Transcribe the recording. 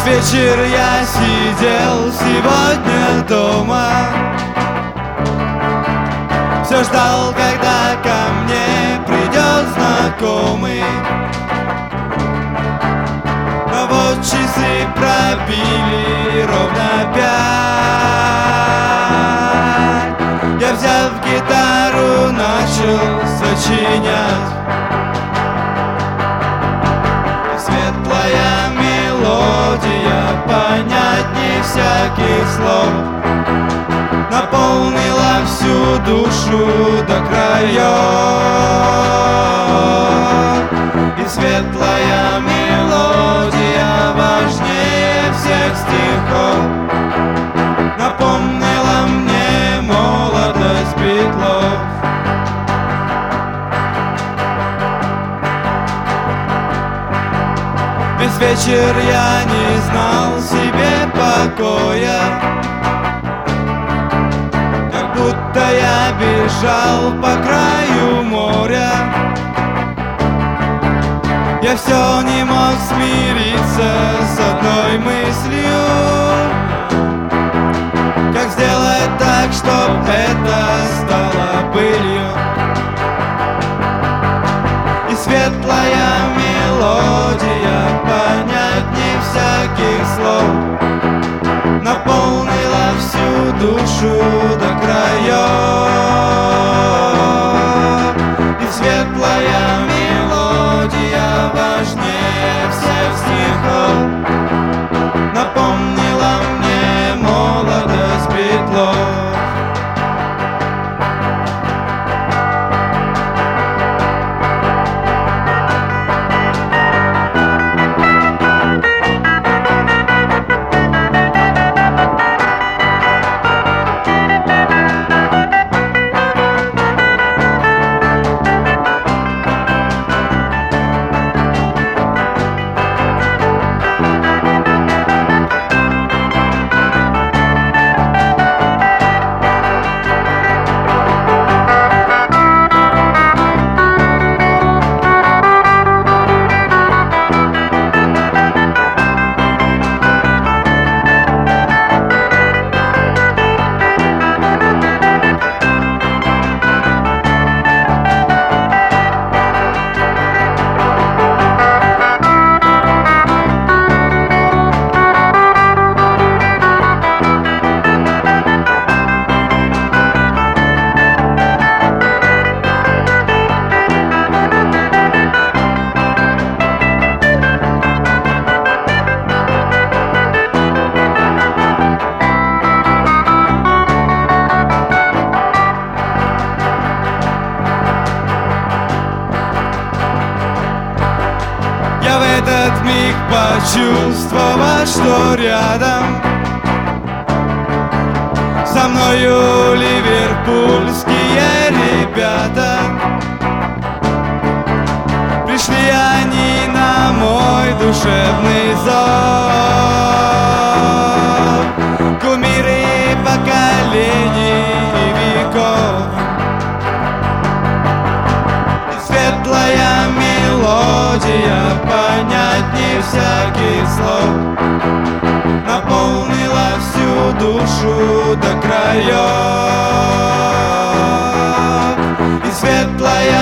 вечер я сидел сегодня дома, все ждал, когда ко мне придет знакомый. Но вот часы пробили ровно 5. Я, взяв гитару, начал сочинять. Светлая мелодия, понятней всяких слов, наполнила всю душу до краев. И светлая мелодия важнее всех стихов, напомнила мне молодость Битлов. Весь вечер я не знал себе покоя, как будто я бежал по краю моря. Я все не мог смириться с одной мыслью: как сделать так, чтоб это стало былью. И светлая мелодия, понятней всяких слов, наполнила всю душу до краев. И светлая мелодия важнее всех стихов, напомнила мне молодость Битлов. Я в этот миг почувствовал, что рядом со мною ливерпульские ребята. Пришли они на мой душевный зов, кумиры поколений и веков. И светлая мелодия, понятней всяких слов, наполнила всю душу до краев. И светлая